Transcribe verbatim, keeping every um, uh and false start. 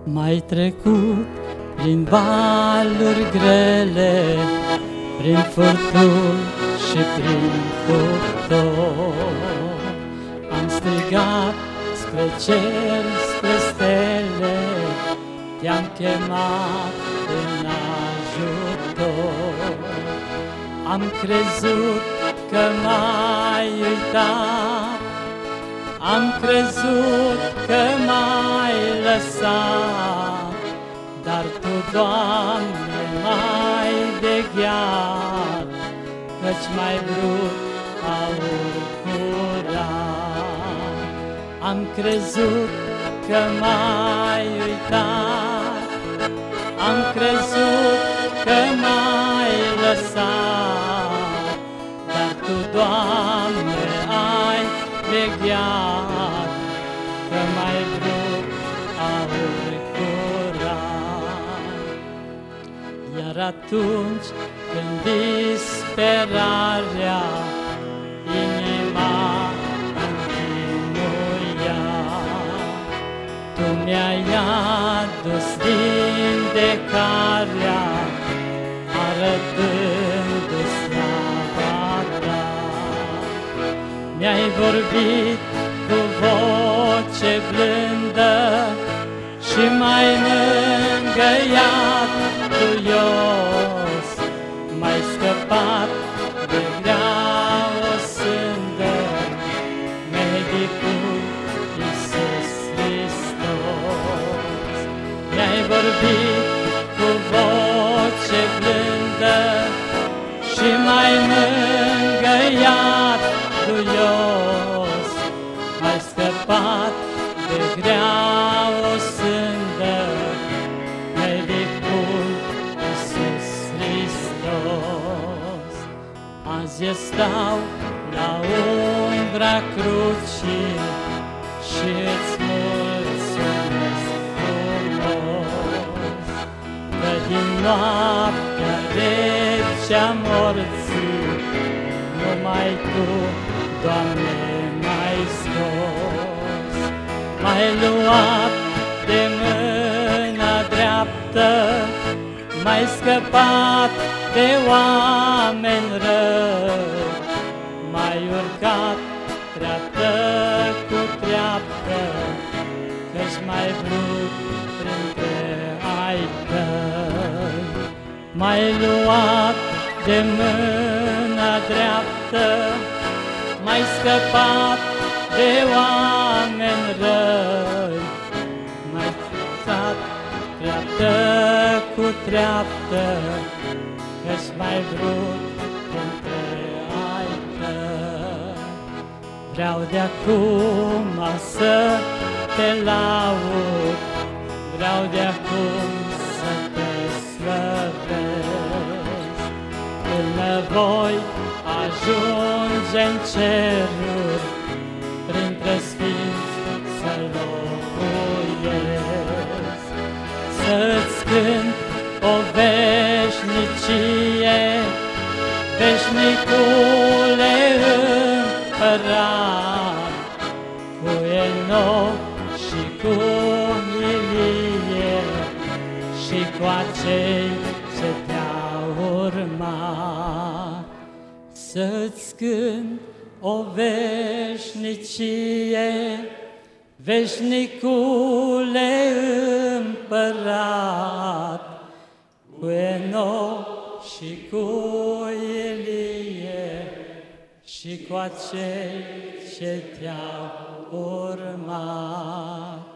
Mai trecut prin valuri grele, prin furtuni și prin cuptor. Am strigat spre cer, spre stele, te-am chemat în ajutor. Am crezut că m-ai uitat, am crezut că m-ai lăsat, dar Tu, Doamne, m-ai vegheat, căci m-ai vrut aur curat. Am crezut că m-ai uitat, am crezut că m-ai lăsat, dar Tu, Doamne, ai vegheat, că m-ai vrut aur curat. Iar atunci când disperarea inima închinuia, Tu mi-ai adus vindecarea, arătându-ți slava Ta. Mi-ai vorbit cu voce blândă și m-ai mângâiat duios, m-ai scăpat de grea o sândă, medicul Iisus Hristos. Mi-ai vorbit cu voce blândă și m-ai mângâiat duios, m-ai scăpat de grea o sândă, medicul Iisus Hristos. Azi eu stau la umbra crucii și îți mulțumesc frumos, că din noaptea rece-a morții numai Tu, Doamne, m-ai scos. M-ai luat de mâna dreaptă, m-ai scăpat de oameni răi, m-ai urcat treaptă cu treaptă, căci m-ai vrut printre ai Tăi. M-ai luat de mâna dreaptă, m-ai scăpat de oameni răi, m-ai scăpat treaptă cu treaptă, căci m-ai vrut printre ai Tăi. Vreau de-acum să Te laud, vreau de-acum să Te slăvesc, până voi ajunge în ceruri, printre sfinți să locuiesc. Să-ți cânt o veșnicie, veșnicule împărat, cu Enoch și cu Ilie și cu acei ce Te-au urmat. Să-ți cânt o veșnicie, veșnicule împărat, cu Enoch și cu Ilie și cu acei ce Te-au urmat.